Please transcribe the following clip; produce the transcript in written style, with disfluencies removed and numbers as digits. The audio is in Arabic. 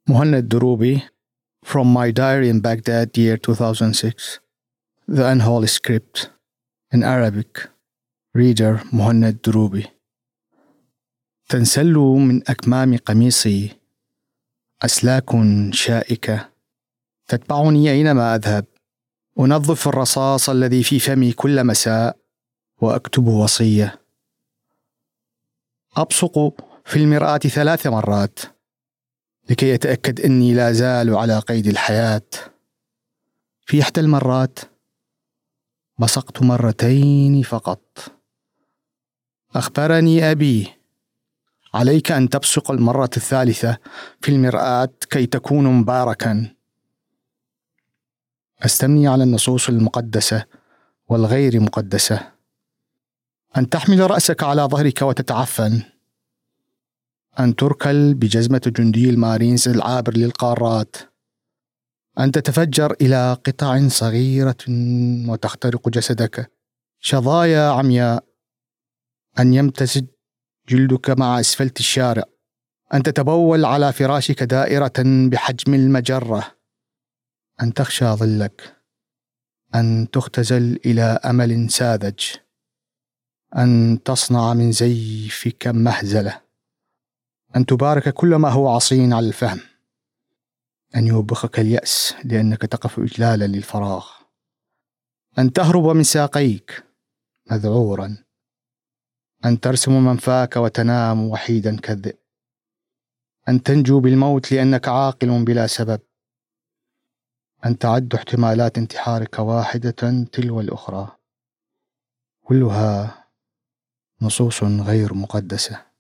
Muhannad Durubi, from my diary in Baghdad, year 2006. The Unholy Script, in Arabic. Reader Muhannad Durubi. تنسل من أكمام قميصي أسلاك شائكة تتبعني أينما أذهب. أنظف الرصاص الذي في فمي كل مساء وأكتب وصية. أبصق في المرآة 3 مرات لكي أتأكد أني لا زال على قيد الحياة. في إحدى المرات بصقت 2 مرات فقط. أخبرني أبي: عليك أن تبصق المرة 3 في المرآة كي تكون مباركا. أستمني على النصوص المقدسة والغير مقدسة. أن تحمل رأسك على ظهرك وتتعفن. أن تركل بجزمة جندي المارينز العابر للقارات. أن تتفجر إلى قطع صغيرة وتخترق جسدك شظايا عمياء. أن يمتزج جلدك مع أسفلت الشارع. أن تتبول على فراشك دائرة بحجم المجرة. أن تخشى ظلك. أن تختزل إلى أمل ساذج. أن تصنع من زيفك مهزلة. أن تبارك كل ما هو عصين على الفهم. أن يوبخك اليأس لأنك تقف إجلالا للفراغ. أن تهرب من ساقيك مذعورا. أن ترسم منفاك وتنام وحيدا كالذئب. أن تنجو بالموت لأنك عاقل بلا سبب. أن تعد احتمالات انتحارك واحدة تلو الأخرى. كلها نصوص غير مقدسة.